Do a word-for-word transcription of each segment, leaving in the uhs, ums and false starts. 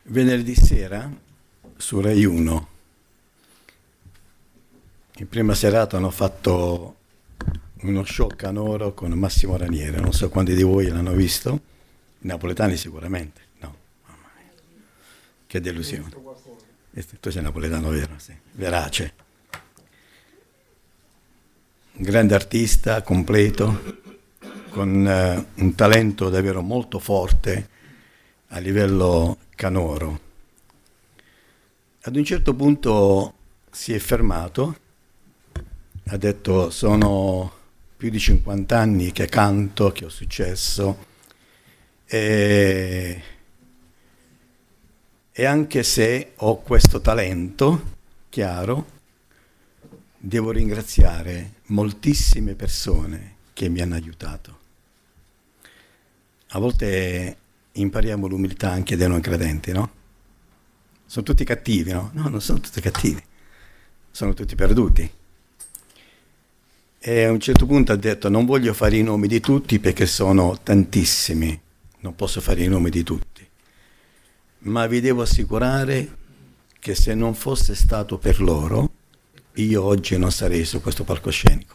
venerdì sera su Rai uno, in prima serata hanno fatto uno show canoro con Massimo Raniere, non so quanti di voi l'hanno visto, i napoletani sicuramente, no, mamma mia, che delusione. Tu sei napoletano, vero? Sì. Verace, un grande artista, completo, con eh, un talento davvero molto forte a livello canoro. Ad un certo punto si è fermato, ha detto: sono più di cinquanta anni che canto, che ho successo, e, e anche se ho questo talento chiaro, devo ringraziare moltissime persone che mi hanno aiutato. A volte impariamo l'umiltà anche dai non credenti, no? Sono tutti cattivi, no? No, non sono tutti cattivi, sono tutti perduti. E a un certo punto ha detto: non voglio fare i nomi di tutti perché sono tantissimi, non posso fare i nomi di tutti, ma vi devo assicurare che se non fosse stato per loro, io oggi non sarei su questo palcoscenico.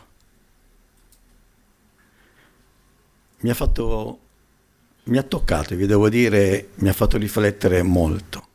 Mi ha fatto, mi ha toccato, vi devo dire, mi ha fatto riflettere molto.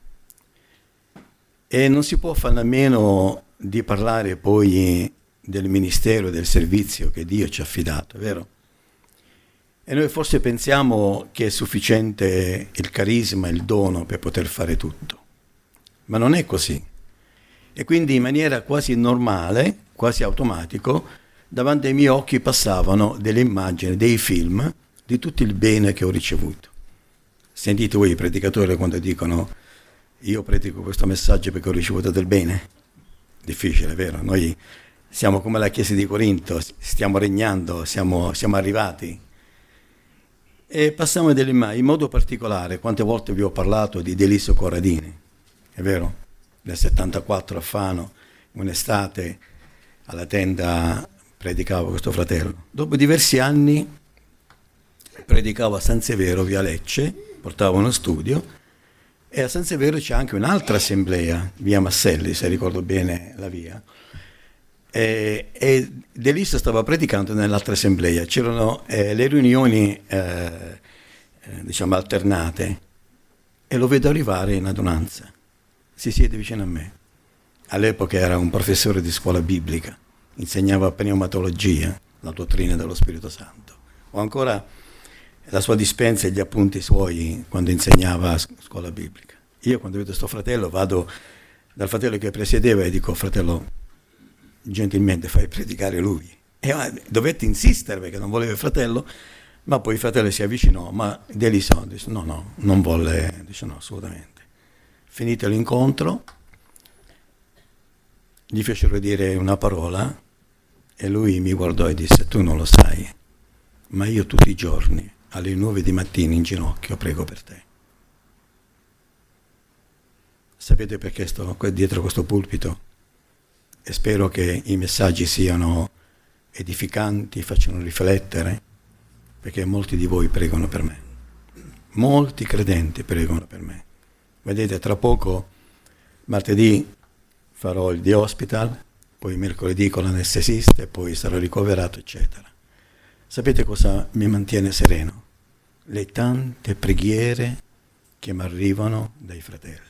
E non si può fare a meno di parlare poi del ministero, del servizio che Dio ci ha affidato, è vero? E noi forse pensiamo che è sufficiente il carisma, il dono per poter fare tutto, ma non è così. E quindi in maniera quasi normale, quasi automatico, davanti ai miei occhi passavano delle immagini, dei film di tutto il bene che ho ricevuto. Sentite voi i predicatori quando dicono: io predico questo messaggio perché ho ricevuto del bene? Difficile, vero? Noi siamo come la Chiesa di Corinto, stiamo regnando, siamo, siamo arrivati. E passiamo delle immagini, in modo particolare, quante volte vi ho parlato di Deliso Corradini, è vero? Nel settantaquattro a Fano, un'estate, alla tenda predicavo questo fratello. Dopo diversi anni predicavo a San Severo, via Lecce, portavo uno studio, e a San Severo c'è anche un'altra assemblea, via Masselli, se ricordo bene la via. E, e Deliso stava predicando nell'altra assemblea, c'erano eh, le riunioni eh, eh, diciamo alternate, e lo vedo arrivare in adunanza, si siede vicino a me. All'epoca era un professore di scuola biblica, insegnava pneumatologia, la dottrina dello Spirito Santo. Ho ancora la sua dispensa e gli appunti suoi quando insegnava a scuola biblica. Io quando vedo sto fratello vado dal fratello che presiedeva e dico: fratello, gentilmente fai predicare lui. E ah, dovetti insistere perché non voleva il fratello, ma poi il fratello si avvicinò, ma Deliso dice: no, no, non volle, dice no, assolutamente. Finito l'incontro, gli fecero dire una parola e lui mi guardò e disse: tu non lo sai, ma io tutti i giorni alle nove di mattina in ginocchio prego per te. Sapete perché sto dietro questo pulpito? E spero che i messaggi siano edificanti, facciano riflettere, perché molti di voi pregano per me. Molti credenti pregano per me. Vedete, tra poco, martedì, farò il The Hospital, poi mercoledì con l'anestesista, e poi sarò ricoverato, eccetera. Sapete cosa mi mantiene sereno? Le tante preghiere che mi arrivano dai fratelli.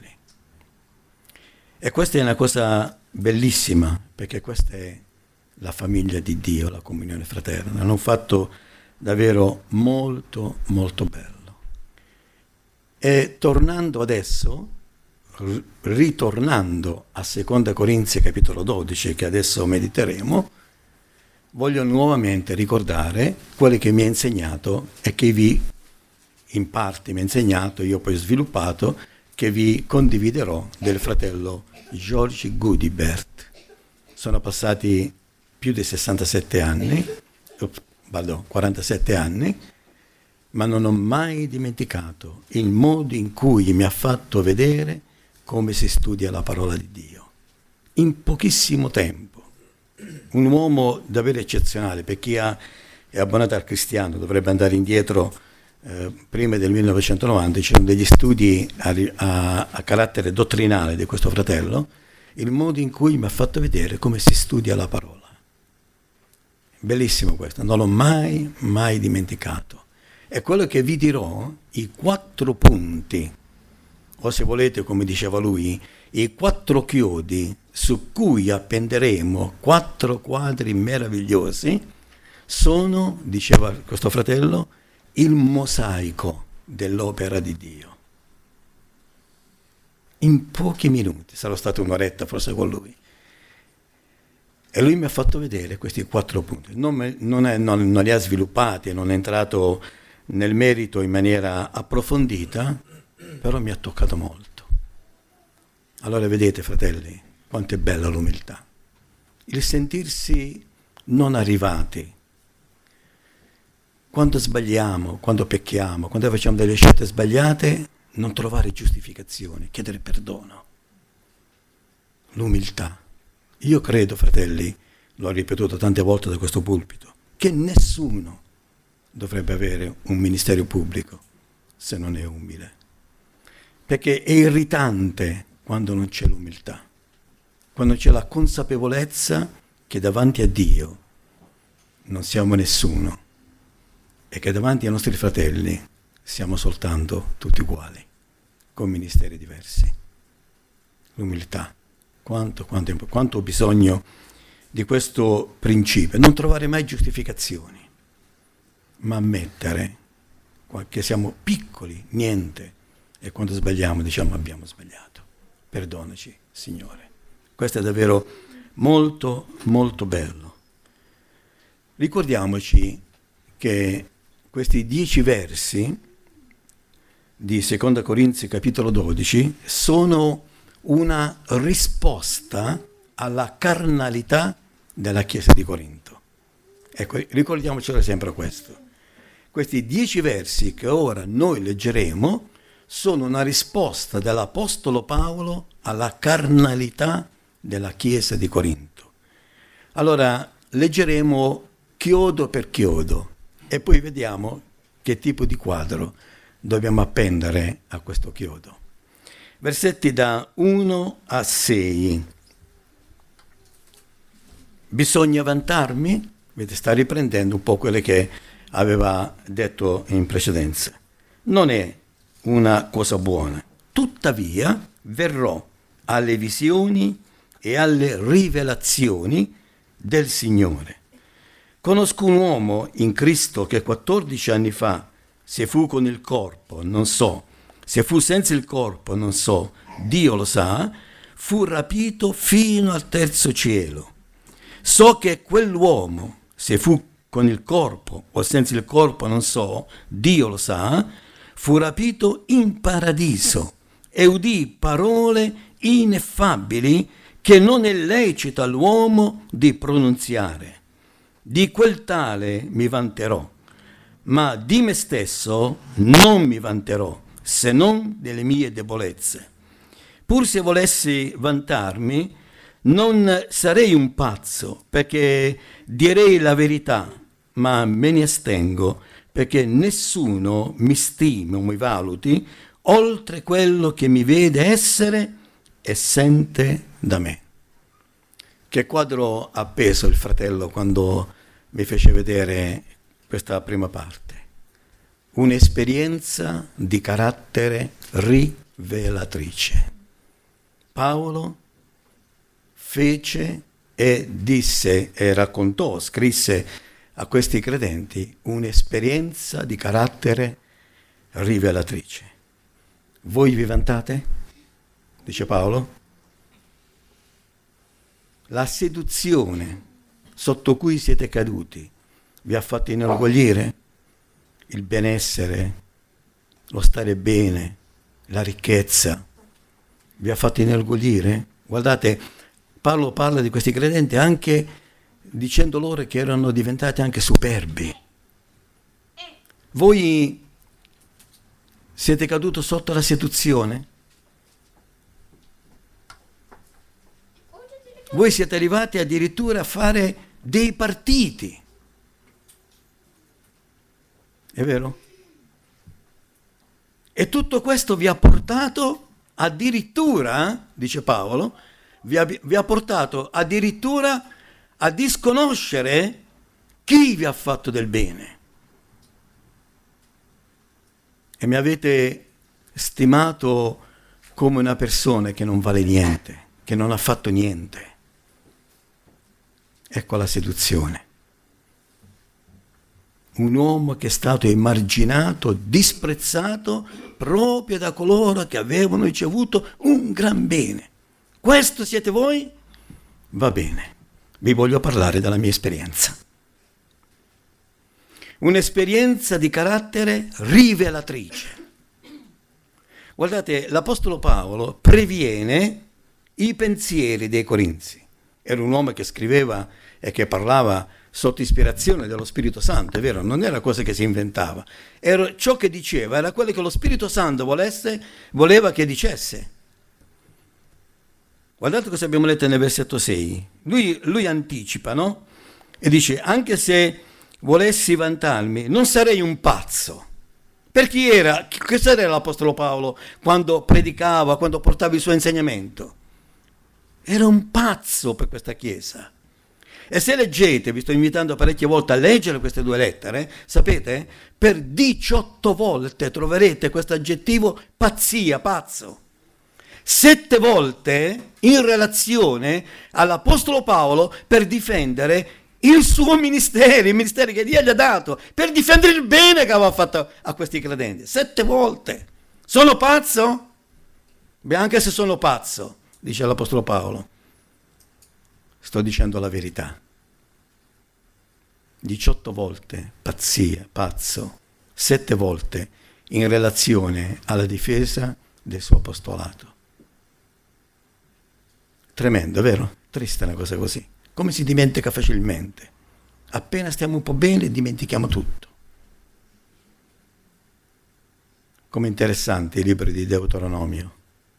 E questa è una cosa bellissima, perché questa è la famiglia di Dio, la comunione fraterna. Hanno fatto davvero molto, molto bello. E tornando adesso, ritornando a Seconda Corinzi capitolo dodici, che adesso mediteremo, voglio nuovamente ricordare quello che mi ha insegnato e che vi, in parte mi ha insegnato, io poi ho sviluppato, che vi condividerò del fratello George Goodibert. Sono passati più di sessantasette anni, pardon, quarantasette anni, ma non ho mai dimenticato il modo in cui mi ha fatto vedere come si studia la parola di Dio. In pochissimo tempo. Un uomo davvero eccezionale, per chi ha, è abbonato al cristiano, dovrebbe andare indietro eh, prima del millenovecentonovanta, c'erano degli studi a, a, a carattere dottrinale di questo fratello, il modo in cui mi ha fatto vedere come si studia la parola. Bellissimo questo, non l'ho mai, mai dimenticato. È quello che vi dirò, i quattro punti, o se volete, come diceva lui, i quattro chiodi su cui appenderemo quattro quadri meravigliosi, sono, diceva questo fratello, il mosaico dell'opera di Dio. In pochi minuti, sarò stato un'oretta forse con lui, e lui mi ha fatto vedere questi quattro punti. Non, me, non, è, non, non li ha sviluppati, non è entrato nel merito in maniera approfondita, però mi ha toccato molto. Allora vedete, fratelli, quanto è bella l'umiltà. Il sentirsi non arrivati. Quando sbagliamo, quando pecchiamo, quando facciamo delle scelte sbagliate, non trovare giustificazione, chiedere perdono. L'umiltà. Io credo, fratelli, l'ho ripetuto tante volte da questo pulpito, che nessuno dovrebbe avere un ministero pubblico se non è umile. Perché è irritante quando non c'è l'umiltà, quando c'è la consapevolezza che davanti a Dio non siamo nessuno e che davanti ai nostri fratelli siamo soltanto tutti uguali, con ministeri diversi. L'umiltà. Quanto, quanto, quanto ho bisogno di questo principio, non trovare mai giustificazioni, ma ammettere che siamo piccoli, niente, e quando sbagliamo diciamo abbiamo sbagliato, perdonaci Signore. Questo è davvero molto molto bello. Ricordiamoci che questi dieci versi di Seconda Corinzi capitolo dodici sono una risposta alla carnalità della Chiesa di Corinto. Ecco, ricordiamocelo sempre questo. Questi dieci versi che ora noi leggeremo sono una risposta dell'Apostolo Paolo alla carnalità della Chiesa di Corinto. Allora, leggeremo chiodo per chiodo e poi vediamo che tipo di quadro dobbiamo appendere a questo chiodo. Versetti da uno a sei. Bisogna vantarmi? Vedete, sta riprendendo un po' quelle che aveva detto in precedenza. Non è una cosa buona. Tuttavia verrò alle visioni e alle rivelazioni del Signore. Conosco un uomo in Cristo che quattordici anni fa, se fu con il corpo, non so, se fu senza il corpo, non so, Dio lo sa, fu rapito fino al terzo cielo. So che quell'uomo, se fu con il corpo o senza il corpo, non so, Dio lo sa, fu rapito in paradiso e udì parole ineffabili che non è lecito all'uomo di pronunziare. Di quel tale mi vanterò, ma di me stesso non mi vanterò, se non delle mie debolezze. Pur se volessi vantarmi, non sarei un pazzo, perché direi la verità, ma me ne astengo, perché nessuno mi stimi o mi valuti oltre quello che mi vede essere e sente da me. Che quadro ha appeso il fratello quando mi fece vedere questa prima parte? Un'esperienza di carattere rivelatrice. Paolo fece e disse e raccontò, scrisse a questi credenti un'esperienza di carattere rivelatrice. Voi vi vantate? Dice Paolo. La seduzione sotto cui siete caduti vi ha fatto inorgoglire? Il benessere, lo stare bene, la ricchezza vi ha fatto inorgoglire? Guardate, Paolo parla di questi credenti anche dicendo loro che erano diventati anche superbi. Voi siete caduti sotto la seduzione? Voi siete arrivati addirittura a fare dei partiti. È vero? E tutto questo vi ha portato addirittura, dice Paolo, vi ha, vi ha portato addirittura a disconoscere chi vi ha fatto del bene. E mi avete stimato come una persona che non vale niente, che non ha fatto niente. Ecco la seduzione. Un uomo che è stato emarginato, disprezzato proprio da coloro che avevano ricevuto un gran bene. Questo siete voi? Va bene, vi voglio parlare della mia esperienza. Un'esperienza di carattere rivelatrice. Guardate, l'Apostolo Paolo previene i pensieri dei Corinzi. Era un uomo che scriveva e che parlava sotto ispirazione dello Spirito Santo, è vero, non era cosa che si inventava. Era ciò che diceva, era quello che lo Spirito Santo volesse, voleva che dicesse. Guardate cosa abbiamo letto nel versetto sei. Lui, lui anticipa, no? E dice, anche se volessi vantarmi, non sarei un pazzo. Per chi era? Che era l'Apostolo Paolo quando predicava, quando portava il suo insegnamento? Era un pazzo per questa Chiesa. E se leggete, vi sto invitando parecchie volte a leggere queste due lettere, sapete, per diciotto volte troverete questo aggettivo pazzia, pazzo. Sette volte in relazione all'Apostolo Paolo per difendere il suo ministero, il ministero che Dio gli ha dato, per difendere il bene che aveva fatto a questi credenti. Sette volte. Sono pazzo? Beh, anche se sono pazzo, dice l'Apostolo Paolo, sto dicendo la verità. diciotto volte pazzia, pazzo, sette volte in relazione alla difesa del suo apostolato. Tremendo, vero? Triste una cosa così. Come si dimentica facilmente. Appena stiamo un po' bene, dimentichiamo tutto. Come interessante il libro di Deuteronomio.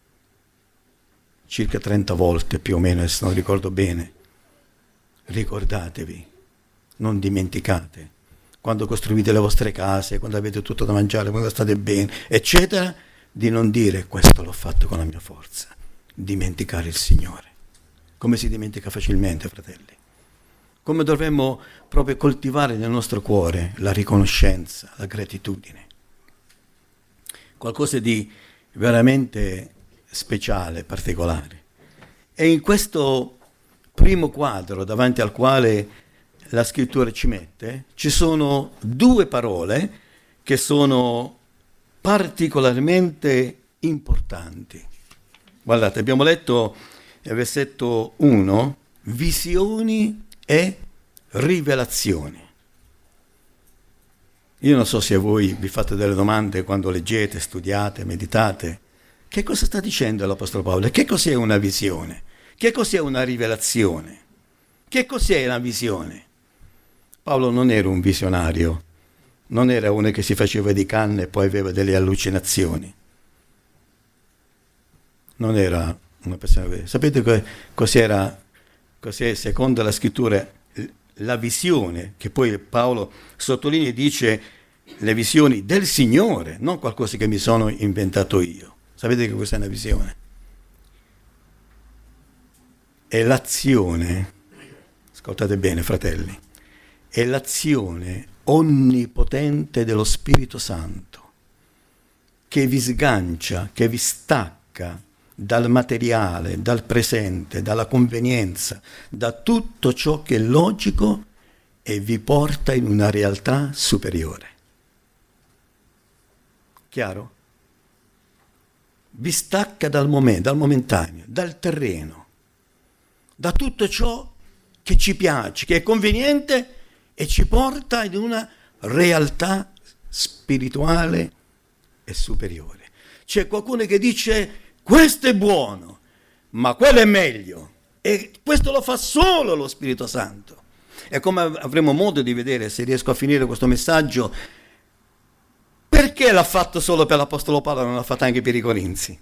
Circa trenta volte più o meno, se non ricordo bene. Ricordatevi, non dimenticate, quando costruite le vostre case, quando avete tutto da mangiare, quando state bene, eccetera, di non dire questo l'ho fatto con la mia forza. Dimenticare il Signore. Come si dimentica facilmente, fratelli. Come dovremmo proprio coltivare nel nostro cuore la riconoscenza, la gratitudine. Qualcosa di veramente speciale, particolare. E in questo primo quadro davanti al quale la scrittura ci mette, ci sono due parole che sono particolarmente importanti. Guardate, abbiamo letto nel versetto uno, visioni e rivelazioni. Io non so se voi vi fate delle domande quando leggete, studiate, meditate. Che cosa sta dicendo l'Apostolo Paolo? Che cos'è una visione? Che cos'è una rivelazione? Che cos'è una visione? Paolo non era un visionario, non era uno che si faceva di canne e poi aveva delle allucinazioni. Non era una persona. Sapete cos'era, cos'è secondo la scrittura la visione, che poi Paolo sottolinea e dice le visioni del Signore, non qualcosa che mi sono inventato io. Sapete che questa è una visione? È l'azione, ascoltate bene fratelli, è l'azione onnipotente dello Spirito Santo che vi sgancia, che vi stacca dal materiale, dal presente, dalla convenienza, da tutto ciò che è logico e vi porta in una realtà superiore. Chiaro? Vi stacca dal momento, dal momentaneo, dal terreno, da tutto ciò che ci piace, che è conveniente e ci porta in una realtà spirituale e superiore. C'è qualcuno che dice questo è buono, ma quello è meglio. E questo lo fa solo lo Spirito Santo. E come avremo modo di vedere, se riesco a finire questo messaggio, perché l'ha fatto solo per l'Apostolo Paolo e non l'ha fatto anche per i Corinzi?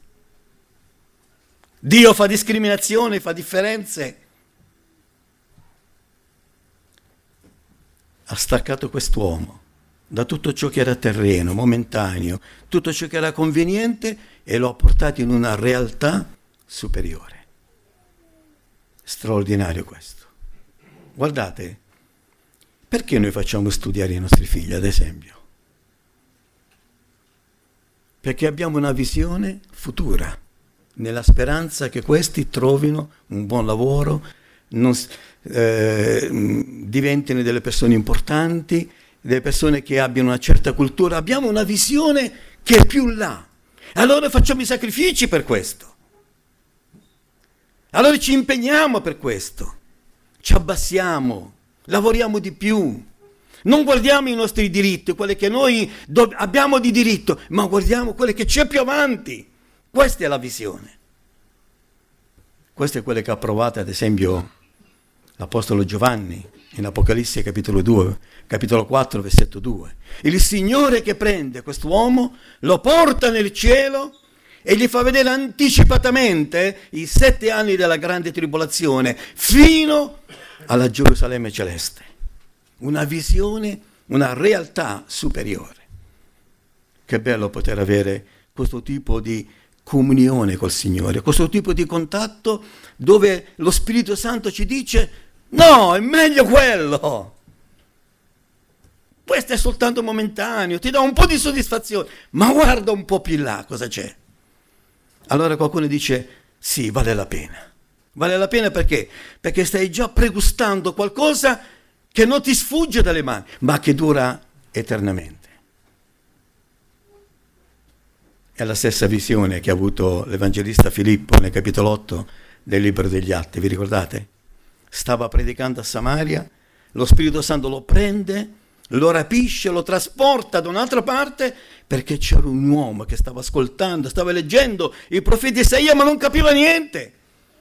Dio fa discriminazioni, fa differenze. Ha staccato quest'uomo da tutto ciò che era terreno, momentaneo, tutto ciò che era conveniente, e lo ha portato in una realtà superiore. Straordinario questo. Guardate, perché noi facciamo studiare i nostri figli, ad esempio? Perché abbiamo una visione futura, nella speranza che questi trovino un buon lavoro, non, eh, diventino delle persone importanti, delle persone che abbiano una certa cultura. Abbiamo una visione che è più là. Allora facciamo i sacrifici per questo. Allora ci impegniamo per questo. Ci abbassiamo, lavoriamo di più. Non guardiamo i nostri diritti, quelle che noi do- abbiamo di diritto, ma guardiamo quelle che c'è più avanti. Questa è la visione. Questa è quella che ha provato, ad esempio, l'Apostolo Giovanni in Apocalisse capitolo due, capitolo quattro, versetto due. Il Signore che prende quest'uomo, lo porta nel cielo e gli fa vedere anticipatamente i sette anni della grande tribolazione fino alla Gerusalemme celeste. Una visione, una realtà superiore. Che bello poter avere questo tipo di comunione col Signore, questo tipo di contatto dove lo Spirito Santo ci dice: no, è meglio quello. Questo è soltanto momentaneo, ti dà un po' di soddisfazione, ma guarda un po' più in là cosa c'è. Allora qualcuno dice: sì, vale la pena. Vale la pena perché? Perché stai già pregustando qualcosa che non ti sfugge dalle mani, ma che dura eternamente. È la stessa visione che ha avuto l'Evangelista Filippo nel capitolo otto del Libro degli Atti, vi ricordate? Stava predicando a Samaria, lo Spirito Santo lo prende, lo rapisce, lo trasporta da un'altra parte, perché c'era un uomo che stava ascoltando, stava leggendo il profeta Isaia, ma non capiva niente.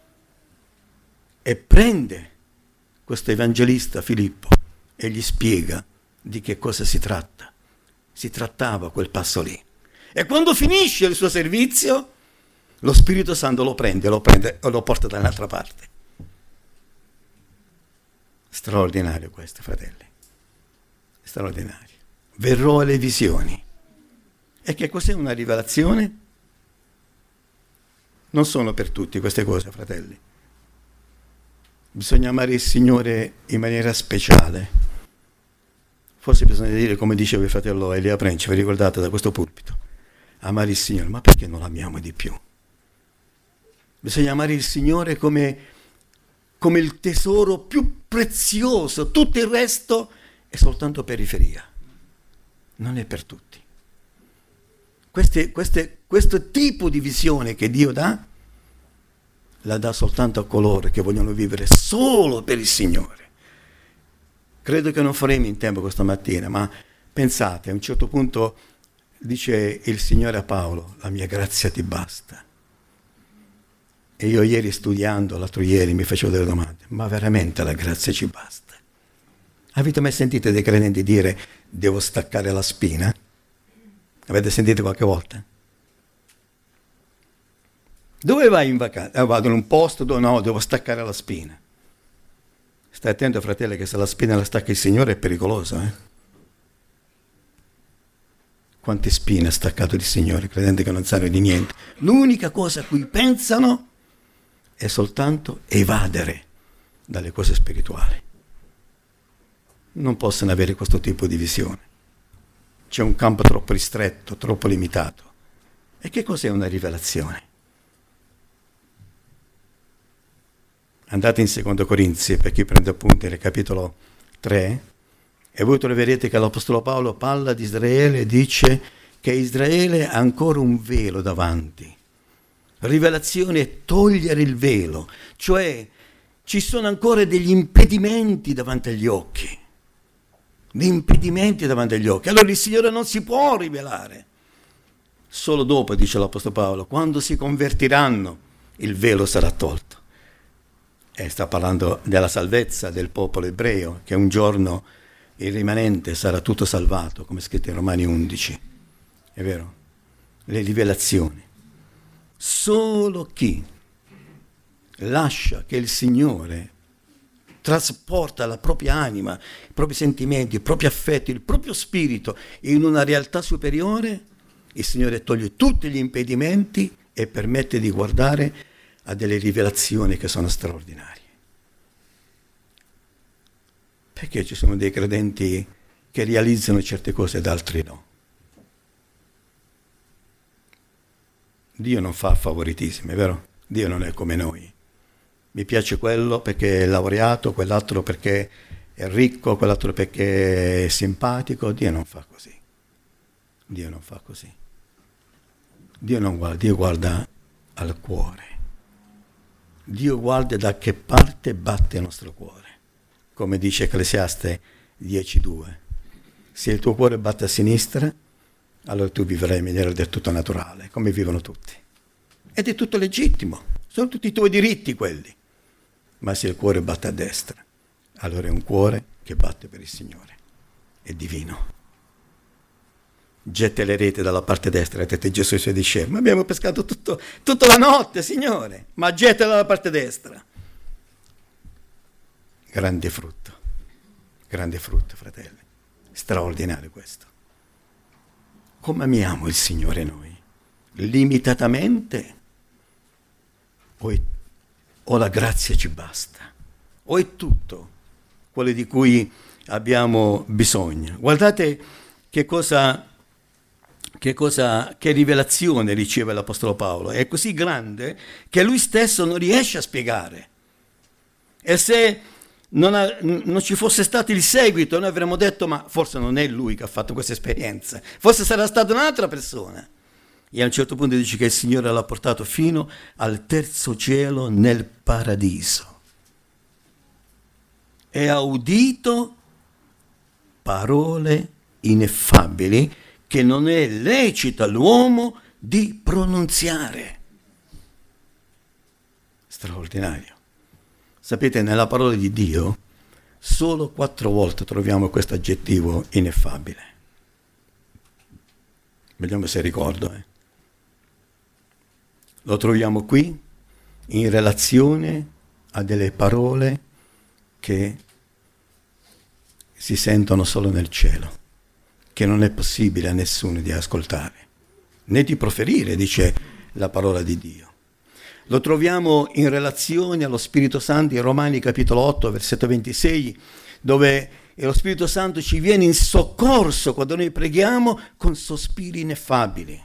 E prende questo evangelista Filippo e gli spiega di che cosa si tratta. Si trattava quel passo lì. E quando finisce il suo servizio, lo Spirito Santo lo prende, lo prende e lo porta da un'altra parte. Straordinario questo, fratelli. Straordinario. Verrò alle visioni. E che cos'è una rivelazione? Non sono per tutti queste cose, fratelli. Bisogna amare il Signore in maniera speciale. Forse bisogna dire, come diceva il fratello Elia Prenci, vi ricordate da questo pulpito? Amare il Signore, ma perché non l'amiamo di più? Bisogna amare il Signore come, come il tesoro più prezioso, tutto il resto è soltanto periferia, non è per tutti. Queste, queste, questo tipo di visione che Dio dà, la dà soltanto a coloro che vogliono vivere solo per il Signore. Credo che non faremo in tempo questa mattina, ma pensate, a un certo punto dice il Signore a Paolo: la mia grazia ti basta. E io ieri studiando, l'altro ieri, mi facevo delle domande: ma veramente la grazia ci basta? Avete mai sentito dei credenti dire: devo staccare la spina? Avete sentito qualche volta? Dove vai in vacanza? Eh, vado in un posto dove no, devo staccare la spina. Stai attento, fratello, che se la spina la stacca il Signore è pericoloso, eh? Quante spine ha staccato il Signore, credenti che non sanno di niente. L'unica cosa a cui pensano è soltanto evadere dalle cose spirituali. Non possono avere questo tipo di visione. C'è un campo troppo ristretto, troppo limitato. E che cos'è una rivelazione? Andate in secondo Corinzi, per chi prende appunti, nel capitolo tre, e voi troverete che l'Apostolo Paolo parla di Israele e dice che Israele ha ancora un velo davanti. Rivelazione è togliere il velo, cioè ci sono ancora degli impedimenti davanti agli occhi. Gli impedimenti davanti agli occhi. Allora il Signore non si può rivelare. Solo dopo, dice l'Apostolo Paolo, quando si convertiranno, il velo sarà tolto. E sta parlando della salvezza del popolo ebreo, che un giorno il rimanente sarà tutto salvato, come scritto in Romani undici. È vero? Le rivelazioni. Solo chi lascia che il Signore trasporta la propria anima, i propri sentimenti, i propri affetti, il proprio spirito in una realtà superiore, il Signore toglie tutti gli impedimenti e permette di guardare a delle rivelazioni che sono straordinarie. Perché ci sono dei credenti che realizzano certe cose ed altri no? Dio non fa favoritismi, è vero? Dio non è come noi. Mi piace quello perché è laureato, quell'altro perché è ricco, quell'altro perché è simpatico. Dio non fa così. Dio non fa così. Dio non guarda, Dio guarda al cuore. Dio guarda da che parte batte il nostro cuore. Come dice Ecclesiaste dieci due. Se il tuo cuore batte a sinistra, allora tu vivrai in maniera del tutto naturale, come vivono tutti. Ed è tutto legittimo, sono tutti i tuoi diritti quelli. Ma se il cuore batte a destra, allora è un cuore che batte per il Signore, è divino. Getta le reti dalla parte destra, ha detto Gesù ai suoi discepoli, ma abbiamo pescato tutto, tutta la notte, Signore, ma getta dalla parte destra. Grande frutto, grande frutto, fratelli, straordinario questo. Come amiamo il Signore noi? Limitatamente? O, è, o la grazia ci basta? O è tutto quello di cui abbiamo bisogno? Guardate che cosa, che cosa, che rivelazione riceve l'Apostolo Paolo. È così grande che lui stesso non riesce a spiegare. E se non, ha, non ci fosse stato il seguito, noi avremmo detto, ma forse non è lui che ha fatto questa esperienza, forse sarà stata un'altra persona. E a un certo punto dice che il Signore l'ha portato fino al terzo cielo nel paradiso. E ha udito parole ineffabili che non è lecito all'uomo di pronunziare. Straordinario. Sapete, nella parola di Dio solo quattro volte troviamo questo aggettivo ineffabile. Vediamo se ricordo. Eh. Lo troviamo qui in relazione a delle parole che si sentono solo nel cielo, che non è possibile a nessuno di ascoltare, né di proferire, dice la parola di Dio. Lo troviamo in relazione allo Spirito Santo in Romani capitolo otto, versetto ventisei, dove lo Spirito Santo ci viene in soccorso quando noi preghiamo con sospiri ineffabili.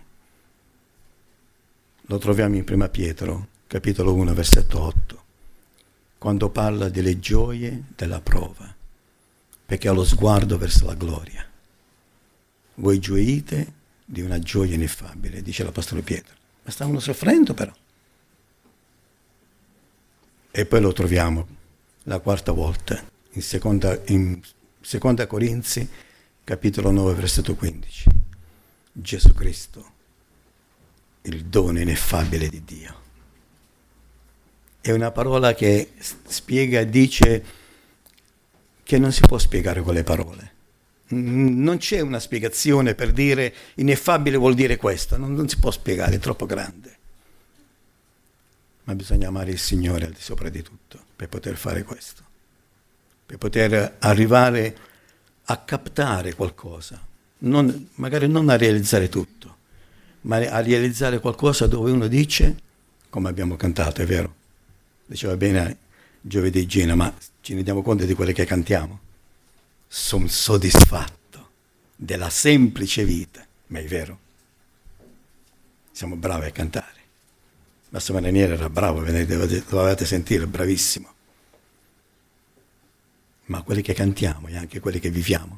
Lo troviamo in Prima Pietro, capitolo uno, versetto otto, quando parla delle gioie della prova, perché ha lo sguardo verso la gloria. Voi gioite di una gioia ineffabile, dice l'Apostolo Pietro. Ma stavano soffrendo però. E poi lo troviamo la quarta volta in seconda, in seconda Corinzi, capitolo nove, versetto quindici. Gesù Cristo, il dono ineffabile di Dio. È una parola che spiega e dice che non si può spiegare con le parole. Non c'è una spiegazione per dire ineffabile vuol dire questo, non, non si può spiegare, è troppo grande. Ma bisogna amare il Signore al di sopra di tutto per poter fare questo, per poter arrivare a captare qualcosa, non, magari non a realizzare tutto, ma a realizzare qualcosa dove uno dice, come abbiamo cantato, è vero, diceva bene giovedì Gina, ma ci rendiamo conto di quelle che cantiamo? Sono soddisfatto della semplice vita, ma è vero, siamo bravi a cantare. Massimo Ranieri era bravo, ve dovete, dovete sentire, bravissimo. Ma quelli che cantiamo e anche quelli che viviamo.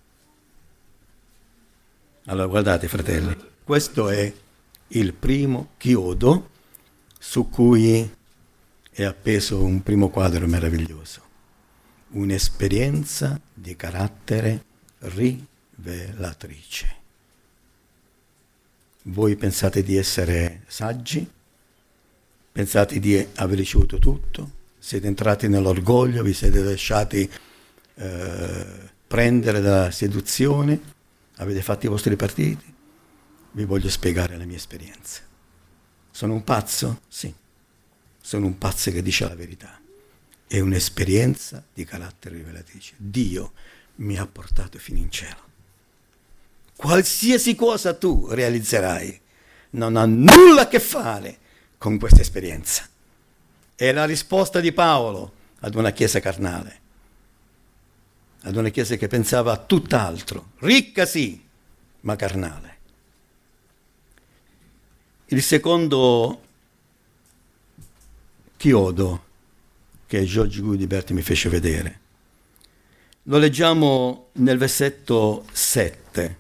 Allora guardate, fratelli, questo è il primo chiodo su cui è appeso un primo quadro meraviglioso. Un'esperienza di carattere rivelatrice. Voi pensate di essere saggi? Pensate di aver ricevuto tutto? Siete entrati nell'orgoglio? Vi siete lasciati eh, prendere dalla seduzione? Avete fatto i vostri partiti? Vi voglio spiegare la mia esperienza. Sono un pazzo? Sì. Sono un pazzo che dice la verità. è un'esperienza di carattere rivelatrice. Dio mi ha portato fino in cielo. Qualsiasi cosa tu realizzerai non ha nulla a che fare con questa esperienza. È la risposta di Paolo ad una chiesa carnale, ad una chiesa che pensava a tutt'altro, ricca sì, ma carnale. Il secondo chiodo che George Gudibert mi fece vedere, lo leggiamo nel versetto sette.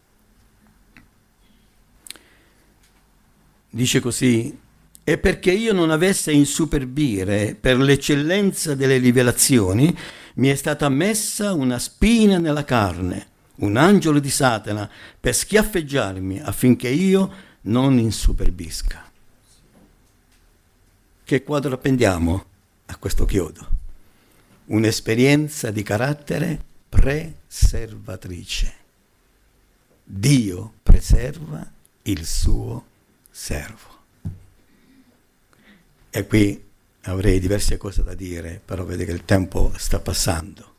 Dice così: e perché io non avesse insuperbire per l'eccellenza delle rivelazioni, mi è stata messa una spina nella carne, un angelo di Satana, per schiaffeggiarmi affinché io non insuperbisca. Che quadro appendiamo a questo chiodo? Un'esperienza di carattere preservatrice. Dio preserva il suo servo. E qui avrei diverse cose da dire, però vede che il tempo sta passando.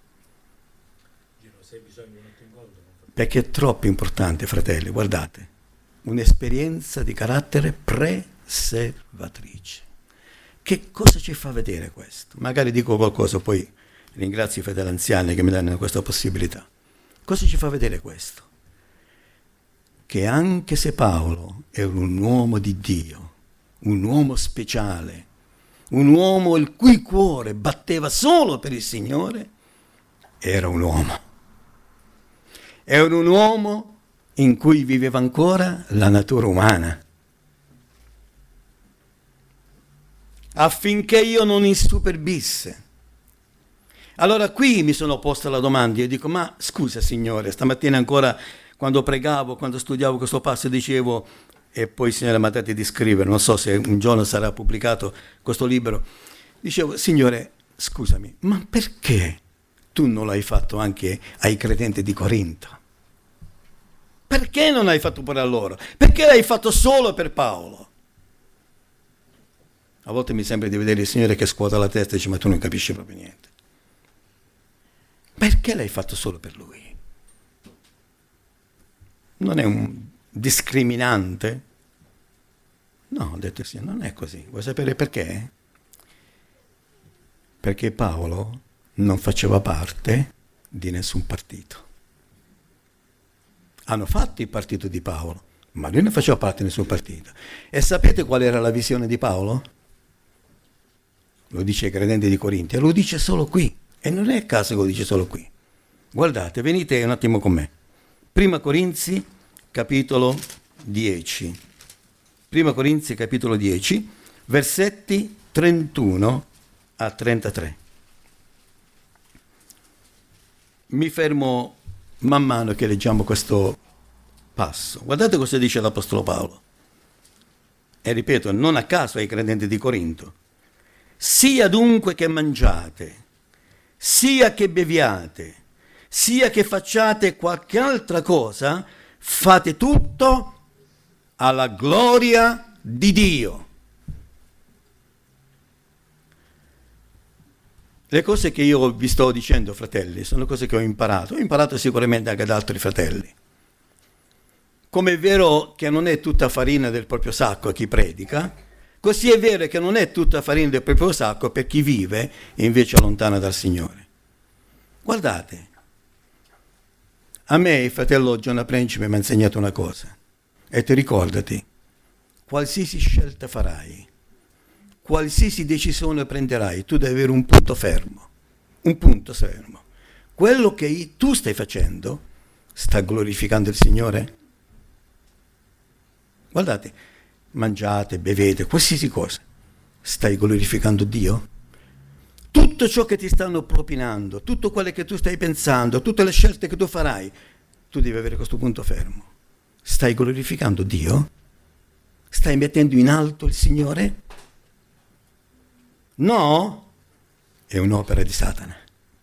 Perché è troppo importante, fratelli, guardate, un'esperienza di carattere preservatrice. Che cosa ci fa vedere questo? Magari dico qualcosa, poi ringrazio i fratelli anziani che mi danno questa possibilità. Cosa ci fa vedere questo? Che anche se Paolo era un uomo di Dio, un uomo speciale, un uomo il cui cuore batteva solo per il Signore, era un uomo. Era un uomo in cui viveva ancora la natura umana. Affinché io non insuperbisse. Allora qui mi sono posta la domanda, io dico, ma scusa Signore, stamattina ancora quando pregavo, quando studiavo questo passo dicevo, e poi il Signore mi ha dato di scrivere, non so se un giorno sarà pubblicato questo libro, dicevo, Signore, scusami, ma perché tu non l'hai fatto anche ai credenti di Corinto? Perché non l'hai fatto pure a loro? Perché l'hai fatto solo per Paolo? A volte mi sembra di vedere il Signore che scuota la testa e dice, ma tu non capisci proprio niente. Perché l'hai fatto solo per lui? Non è un discriminante? No, ho detto sì, non è così. Vuoi sapere perché? Perché Paolo non faceva parte di nessun partito. Hanno fatto il partito di Paolo, ma lui non faceva parte di nessun partito. E sapete qual era la visione di Paolo? Lo dice ai credenti di Corinto, e lo dice solo qui. E non è a caso che lo dice solo qui. Guardate, venite un attimo con me. Prima Corinzi, capitolo dieci. Prima Corinzi, capitolo dieci, versetti trentuno a trentatré. Mi fermo man mano che leggiamo questo passo. Guardate cosa dice l'Apostolo Paolo. E ripeto, non a caso ai credenti di Corinto. Sia dunque che mangiate, sia che beviate, sia che facciate qualche altra cosa, fate tutto alla gloria di Dio. Le cose che io vi sto dicendo, fratelli, sono cose che ho imparato. Ho imparato sicuramente anche da altri fratelli. Come è vero che non è tutta farina del proprio sacco a chi predica, così è vero che non è tutta farina del proprio sacco per chi vive e invece lontana dal Signore. Guardate, a me il fratello Giona Principe mi ha insegnato una cosa, e ti ricordati, qualsiasi scelta farai, qualsiasi decisione prenderai, tu devi avere un punto fermo, un punto fermo. Quello che tu stai facendo sta glorificando il Signore? Guardate, mangiate, bevete, qualsiasi cosa, stai glorificando Dio? Tutto ciò che ti stanno propinando, tutto quello che tu stai pensando, tutte le scelte che tu farai, tu devi avere questo punto fermo. Stai glorificando Dio? Stai mettendo in alto il Signore? No? È un'opera di Satana.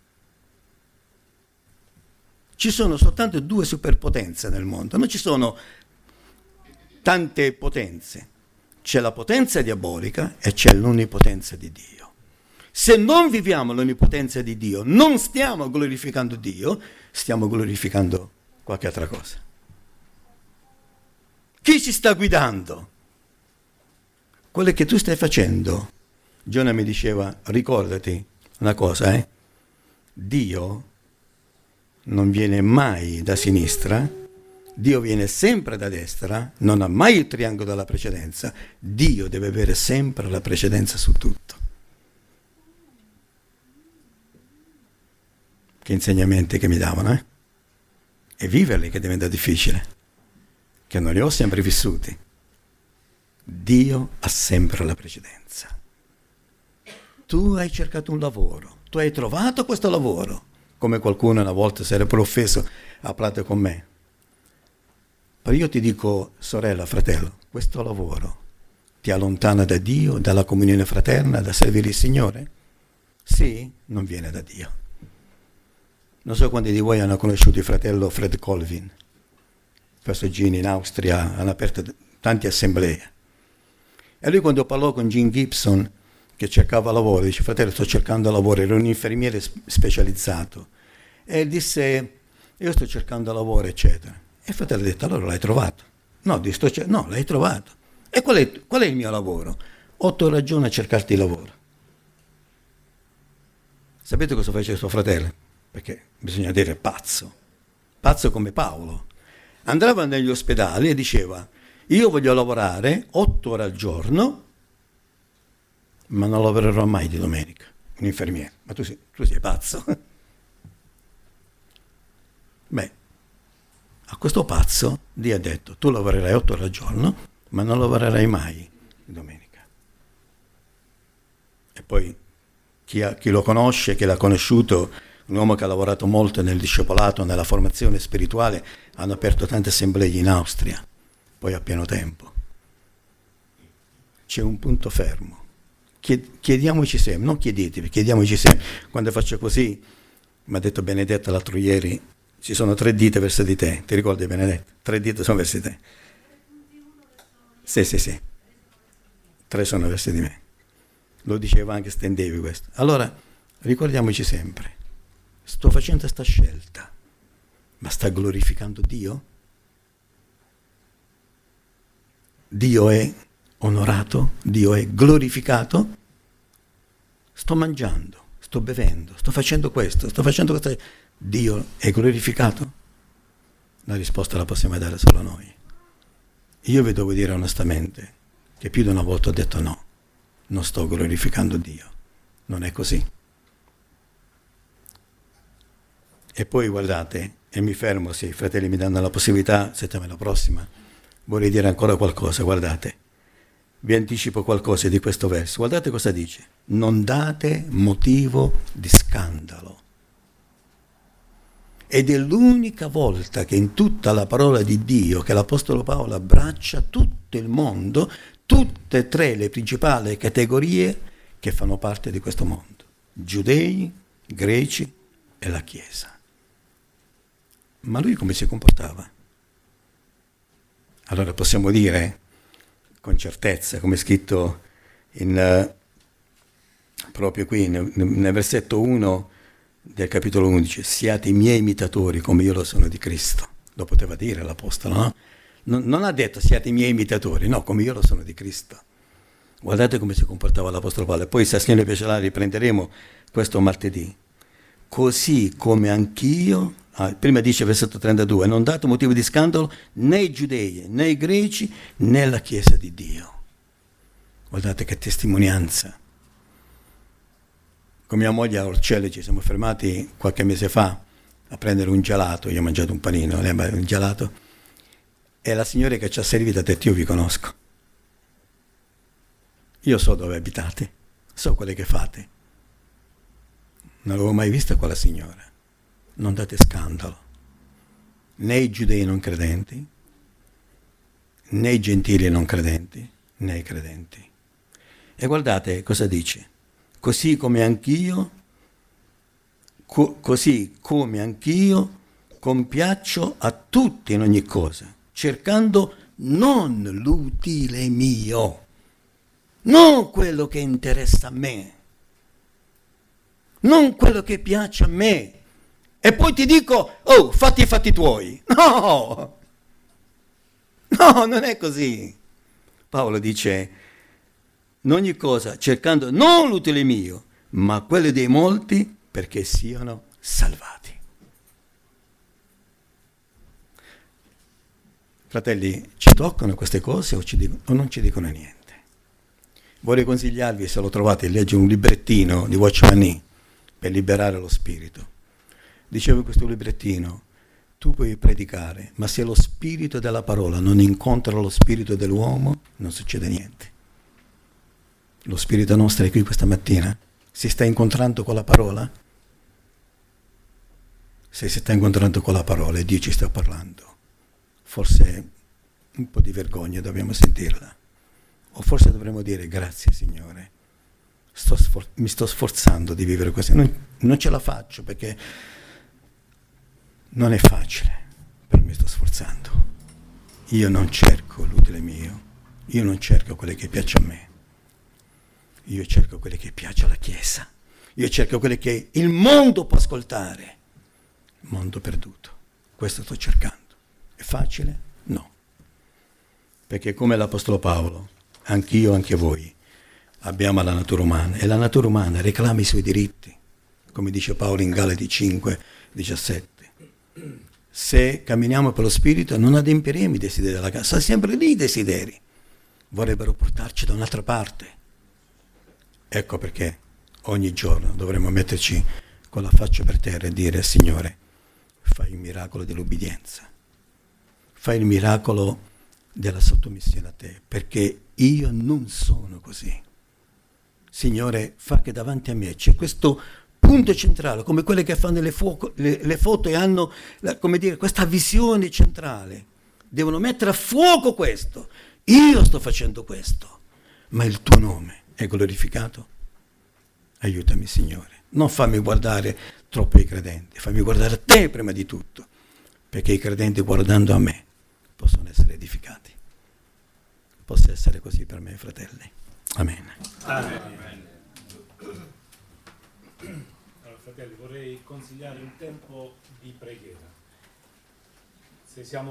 Ci sono soltanto due superpotenze nel mondo, non ci sono tante potenze. C'è la potenza diabolica e c'è l'onnipotenza di Dio. Se non viviamo l'onnipotenza di Dio, non stiamo glorificando Dio, stiamo glorificando qualche altra cosa. Chi ci sta guidando? Quello che tu stai facendo. Giona mi diceva, ricordati una cosa, eh? Dio non viene mai da sinistra, Dio viene sempre da destra, non ha mai il triangolo della precedenza, Dio deve avere sempre la precedenza su tutto. Che insegnamenti che mi davano, eh? E viverli che diventa difficile, che non li ho sempre vissuti. Dio ha sempre la precedenza. Tu hai cercato un lavoro, tu hai trovato questo lavoro, come qualcuno una volta si era offeso a parlare con me. Ma io ti dico, sorella, fratello, questo lavoro ti allontana da Dio, dalla comunione fraterna, da servire il Signore? Sì, non viene da Dio. Non so quanti di voi hanno conosciuto il fratello Fred Colvin, questo Gene in Austria, hanno aperto tante assemblee. E lui quando parlò con Gene Gibson, che cercava lavoro, dice, fratello, sto cercando lavoro, era un infermiere specializzato. E disse, io sto cercando lavoro, eccetera. E il fratello ha detto, allora l'hai trovato? No, sto cer- no l'hai trovato. E qual è, qual è il mio lavoro? Otto ragioni a cercarti lavoro. Sapete cosa fece suo fratello? Perché bisogna dire pazzo. Pazzo come Paolo. Andava negli ospedali e diceva, io voglio lavorare otto ore al giorno, ma non lavorerò mai di domenica. Un infermiere. Ma tu sei, tu sei pazzo. Beh, a questo pazzo Dio ha detto, tu lavorerai otto ore al giorno, ma non lavorerai mai di domenica. E poi chi, ha, chi lo conosce, chi l'ha conosciuto, un uomo che ha lavorato molto nel discepolato, nella formazione spirituale, hanno aperto tante assemblee in Austria, poi a pieno tempo. C'è un punto fermo. Chiediamoci sempre, non chiedetevi, chiediamoci sempre. Quando faccio così, mi ha detto Benedetta l'altro ieri, ci sono tre dita verso di te, ti ricordi Benedetta? Tre dita sono verso di te. Sì, sì, sì. Tre sono verso di me. Lo diceva anche Stendevi questo. Allora, ricordiamoci sempre, sto facendo questa scelta, ma sta glorificando Dio? Dio è onorato? Dio è glorificato? Sto mangiando, sto bevendo, sto facendo questo, sto facendo questo. Dio è glorificato? La risposta la possiamo dare solo noi. Io vi devo dire onestamente che più di una volta ho detto no, non sto glorificando Dio, non è così. E poi guardate, e mi fermo, se i fratelli mi danno la possibilità, settimana prossima, vorrei dire ancora qualcosa, guardate, vi anticipo qualcosa di questo verso, guardate cosa dice, non date motivo di scandalo. Ed è l'unica volta che in tutta la parola di Dio che l'Apostolo Paolo abbraccia tutto il mondo, tutte e tre le principali categorie che fanno parte di questo mondo, giudei, greci e la Chiesa. Ma lui come si comportava? Allora possiamo dire con certezza, come è scritto in, uh, proprio qui nel, nel versetto uno del capitolo undici, siate i miei imitatori come io lo sono di Cristo. Lo poteva dire l'Apostolo, no? Non, non ha detto siate i miei imitatori, no, come io lo sono di Cristo. Guardate come si comportava l'Apostolo Paolo. E poi se a Signore piacerà riprenderemo questo martedì. Così come anch'io, ah, prima dice versetto trentadue, non date motivo di scandalo né ai giudei, né ai greci, né alla Chiesa di Dio. Guardate che testimonianza. Con mia moglie a Orcelli ci siamo fermati qualche mese fa a prendere un gelato, io ho mangiato un panino, lei ha mangiato un gelato, e la signora che ci ha servito ha detto io vi conosco, io so dove abitate, so quelle che fate, non l'avevo mai vista quella signora, non date scandalo, né ai giudei non credenti, né ai gentili non credenti, né ai credenti. E guardate cosa dice. Così come anch'io, co- così come anch'io compiaccio a tutti in ogni cosa, cercando non l'utile mio, non quello che interessa a me, non quello che piace a me. E poi ti dico, oh, fatti i fatti tuoi. No, no, non è così. Paolo dice, in ogni cosa cercando non l'utile mio, ma quello dei molti, perché siano salvati. Fratelli, ci toccano queste cose o, ci dicono, o non ci dicono niente? Vorrei consigliarvi, se lo trovate, leggere un librettino di Watchman Nee per liberare lo spirito. Dicevo in questo librettino, tu puoi predicare, ma se lo spirito della parola non incontra lo spirito dell'uomo, non succede niente. Lo spirito nostro è qui questa mattina. Si sta incontrando con la parola? Se si sta incontrando con la parola e Dio ci sta parlando, forse un po' di vergogna dobbiamo sentirla. O forse dovremmo dire grazie Signore, sto sfor- mi sto sforzando di vivere così. Non, non ce la faccio perché non è facile, però mi sto sforzando. Io non cerco l'utile mio, io non cerco quello che piace a me. Io cerco quello che piace alla Chiesa. Io cerco quello che il mondo può ascoltare. Il mondo perduto. Questo sto cercando. È facile? No. Perché come l'Apostolo Paolo, anch'io, anche voi, abbiamo la natura umana. E la natura umana reclama i suoi diritti. Come dice Paolo in Galati cinque, diciassette. Se camminiamo per lo Spirito non adempiremo i desideri della carne. Sono sempre lì i desideri. Vorrebbero portarci da un'altra parte. Ecco perché ogni giorno dovremmo metterci con la faccia per terra e dire Signore, fai il miracolo dell'obbedienza, fai il miracolo della sottomissione a te, perché io non sono così. Signore, fa che davanti a me c'è questo punto centrale, come quelle che fanno le, fuoco, le, le foto e hanno, la, come dire, questa visione centrale. Devono mettere a fuoco questo. Io sto facendo questo, ma il tuo nome è glorificato? Aiutami, Signore. Non fammi guardare troppo i credenti, fammi guardare a te prima di tutto, perché i credenti guardando a me possono essere edificati. Possa essere così per me, fratelli. Amen. Amen. Allora, fratelli, vorrei consigliare un tempo di preghiera. Se siamo